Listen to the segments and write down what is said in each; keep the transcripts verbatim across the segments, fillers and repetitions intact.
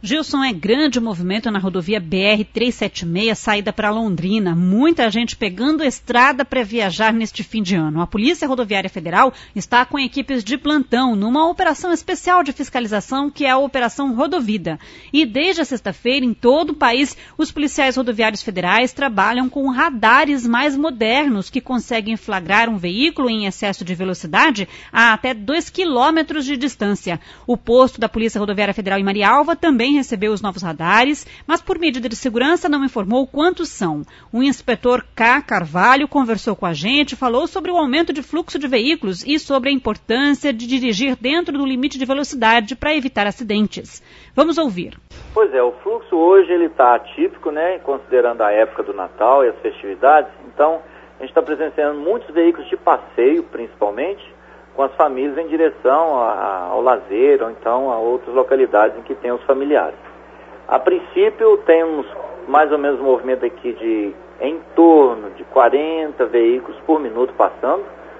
Gilson, é grande o movimento na rodovia B R trezentos e setenta e seis, saída para Londrina. Muita gente pegando estrada para viajar neste fim de ano. A Polícia Rodoviária Federal está com equipes de plantão numa operação especial de fiscalização que é a Operação Rodovida. E desde a sexta-feira, em todo o país, os policiais rodoviários federais trabalham com radares mais modernos que conseguem flagrar um veículo em excesso de velocidade a até dois quilômetros de distância. O posto da Polícia Rodoviária Federal em Marialva também recebeu os novos radares, mas por medida de segurança não informou quantos são. O inspetor K. Carvalho conversou com a gente, falou sobre o aumento de fluxo de veículos e sobre a importância de dirigir dentro do limite de velocidade para evitar acidentes. Vamos ouvir. Pois é, o fluxo hoje ele está atípico, né, considerando a época do Natal e as festividades. Então, a gente está presenciando muitos veículos de passeio, principalmente, com as famílias em direção a, a, ao lazer ou então a outras localidades em que tem os familiares. A princípio, temos mais ou menos um movimento aqui de em torno de quarenta veículos por minuto passando,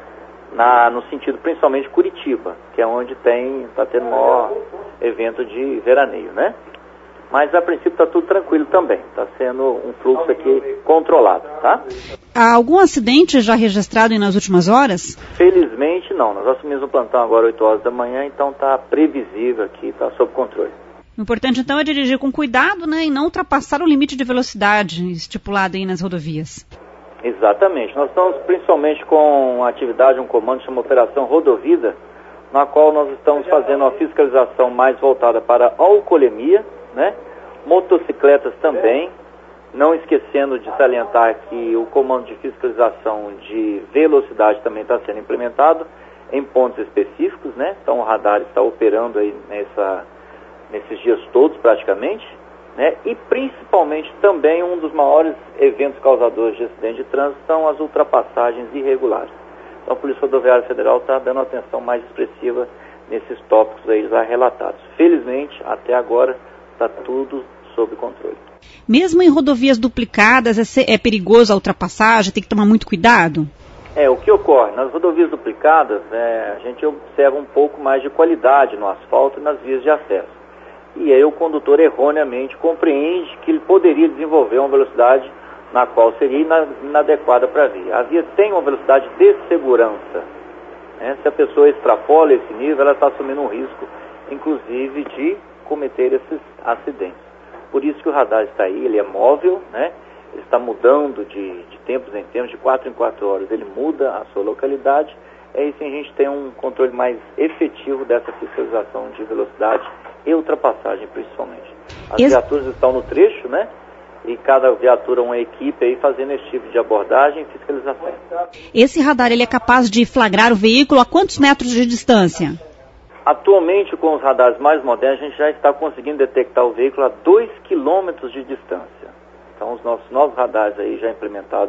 na, no sentido principalmente Curitiba, que é onde tem, está tendo o maior evento de veraneio, né? Mas a princípio está tudo tranquilo também, está sendo um fluxo aqui controlado, tá? Há algum acidente já registrado nas últimas horas? Felizmente não, nós assumimos o plantão agora oito horas da manhã, então está previsível aqui, está sob controle. O importante então é dirigir com cuidado, né, e não ultrapassar o limite de velocidade estipulado aí nas rodovias. Exatamente, nós estamos principalmente com a atividade, um comando que chama Operação Rodovida, na qual nós estamos fazendo uma fiscalização mais voltada para a alcoolemia, né? Motocicletas também, não esquecendo de salientar que o comando de fiscalização de velocidade também está sendo implementado em pontos específicos, né? Então o radar está operando aí nessa, nesses dias todos praticamente, né? E principalmente também um dos maiores eventos causadores de acidente de trânsito são as ultrapassagens irregulares. Então a Polícia Rodoviária Federal está dando atenção mais expressiva nesses tópicos aí já relatados. Felizmente, até agora, está tudo sob controle. Mesmo em rodovias duplicadas, é, é perigoso a ultrapassagem? Tem que tomar muito cuidado? É, o que ocorre? Nas rodovias duplicadas, é, a gente observa um pouco mais de qualidade no asfalto e nas vias de acesso. E aí o condutor erroneamente compreende que ele poderia desenvolver uma velocidade na qual seria inadequada para a via. A via tem uma velocidade de segurança, né? Se a pessoa extrapola esse nível, ela está assumindo um risco, inclusive, de cometer esses acidentes. Por isso que o radar está aí, ele é móvel, né? Ele está mudando de, de tempos em tempos, de quatro em quatro horas, ele muda a sua localidade. É isso, a gente tem um controle mais efetivo dessa fiscalização de velocidade e ultrapassagem, principalmente. As Esse... viaturas estão no trecho, né? E cada viatura, uma equipe aí fazendo esse tipo de abordagem e fiscalização. Esse radar, ele é capaz de flagrar o veículo a quantos metros de distância? Atualmente, com os radares mais modernos, a gente já está conseguindo detectar o veículo a dois quilômetros de distância. Então, os nossos novos radares aí já implementados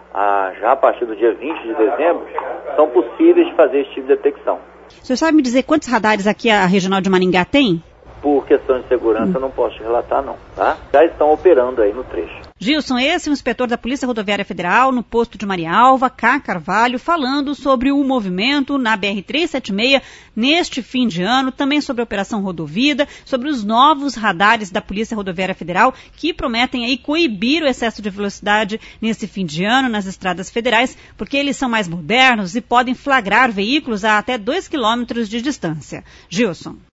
a, já a partir do dia vinte de dezembro, são possíveis de fazer esse tipo de detecção. O senhor sabe me dizer quantos radares aqui a Regional de Maringá tem? Por questão de segurança, hum. eu não posso te relatar, não, tá? Já estão operando aí no trecho. Gilson, esse é o inspetor da Polícia Rodoviária Federal no posto de Marialva, K. Carvalho, falando sobre o movimento na B R trezentos e setenta e seis neste fim de ano, também sobre a Operação Rodovida, sobre os novos radares da Polícia Rodoviária Federal que prometem aí coibir o excesso de velocidade nesse fim de ano nas estradas federais, porque eles são mais modernos e podem flagrar veículos a até dois quilômetros de distância. Gilson.